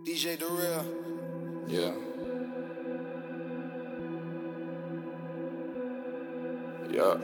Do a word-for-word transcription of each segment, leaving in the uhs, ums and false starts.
D J Darrell. Yeah. Yeah.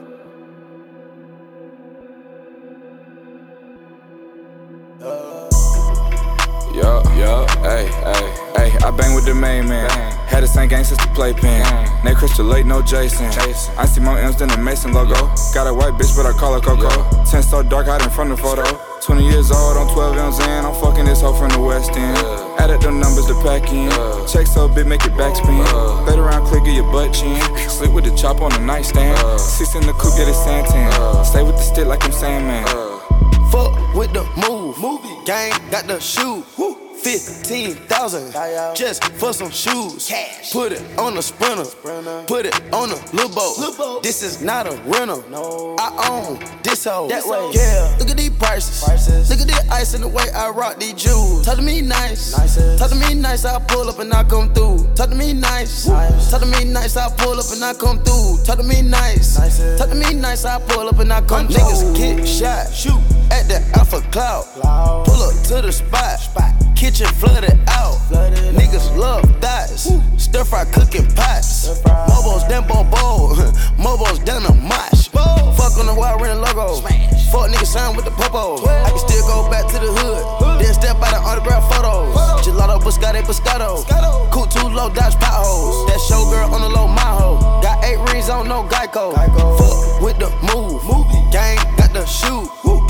Yeah, yeah, hey, hey, hey, I bang with the main man. Had the same gang since the playpen. Nate Crystal Lake, no Jason. I see more M's than the Mason logo. Got a white bitch, but I call her Coco. Ten so dark, out in front of the photo. twenty years old, on twelve M's in. I'm fucking this hoe from the West End. Added them numbers to pack in. Check so big, make it backspin. Third around click, get your butt chin. Sleep with the chop on the nightstand. Six in the coupe, get a Santan. Stay with the stick like I'm Sandman. Fuck with the move. Movie. Gang got the shoe. Fifteen thousand just for some shoes. Cash. Put it on a sprinter. Sprinter. Put it on a little boat. Lil boat. This is not a rental. No. I own this hoe. That way. Yeah. Look at these prices. prices. Look at the ice and the way I rock these jewels. Talk to me nice. Nicest. Talk to me nice. I pull up and I come through. Talk to me nice. nice. Talk to me nice. I pull up and I come through. Talk to me nice. Nicest. Talk to me nice. I pull up and I come through. Niggas get shot. Shoot at the Alpha Cloud. Cloud. Pull up to the spot. spot. Kitchen flooded out. Flooded Niggas out. Love thighs. Stir fry cooking pots. Mobo's damn bobo. Mobo's down the mosh. Fuck on the wild red logo. Smash. Fuck niggas sign with the popo. I can still go back to the hood. hood. Then step out of autograph photos. Photo. Gelato, Biscotti, Biscotto. Cool too low, dodge potholes. That showgirl on the low, my hoe. Got eight rings on no Geico. Geico. Fuck with the move. Movie. Gang got the shoe.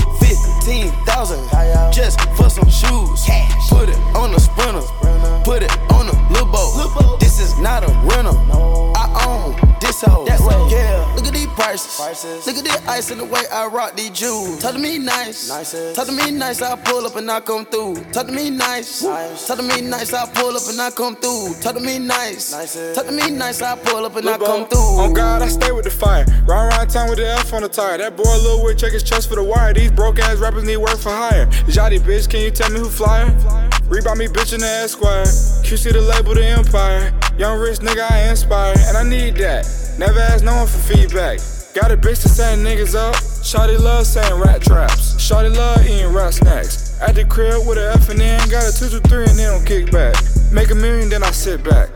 Fifteen thousand just for some shoes. Cash. Put it on a sprinter. Sprinter. Put it on a little boat. Lil boat. This is not a rental. No. I own this hoe. That way. Yeah. Look at these prices. prices. Look at the ice and the way I rock these jewels. Talk to me nice. Nicest. Talk to me nice. I pull up and I come through. Talk to me nice. nice. Talk to me nice. I pull up and I come through. Talk to me nice. Nicest. Talk to me nice. I pull up and Lil I come through. On God, I stay with the fire. Round round town with the F on the tire. That boy Lil Wick check his chest for the wire. These broke ass rappers need work for hire. Jotty bitch, can you tell me who flyer? Read me bitch in the Esquire. Q C the label, the empire. Young rich nigga, I inspire. And I need that. Never ask no one for feedback. Got a bitch to setting niggas up. Shawty love saying rat traps. Shawty love eating rat snacks. At the crib with a F and N. Got a two two three and then don't kick back. Make a million, then I sit back.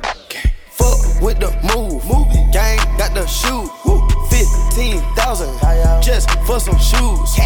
Fuck with the move. Movie. Gang got the shoe. Fifteen thousand just for some shoes.